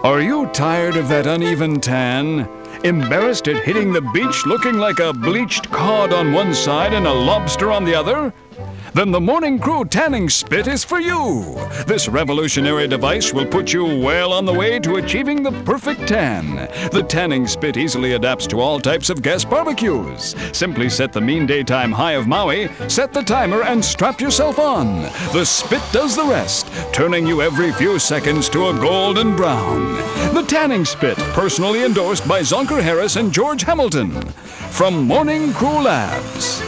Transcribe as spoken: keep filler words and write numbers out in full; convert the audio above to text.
Are you tired of that uneven tan? Embarrassed at hitting the beach looking like a bleached cod on one side and a lobster on the other? Then the Morning Crew Tanning Spit is for you. This revolutionary device will put you well on the way to achieving the perfect tan. The Tanning Spit easily adapts to all types of gas barbecues. Simply set the mean daytime high of Maui, set the timer, and strap yourself on. The spit does the rest, turning you every few seconds to a golden brown. The Tanning Spit, personally endorsed by Zonker Harris and George Hamilton. From Morning Crew Labs.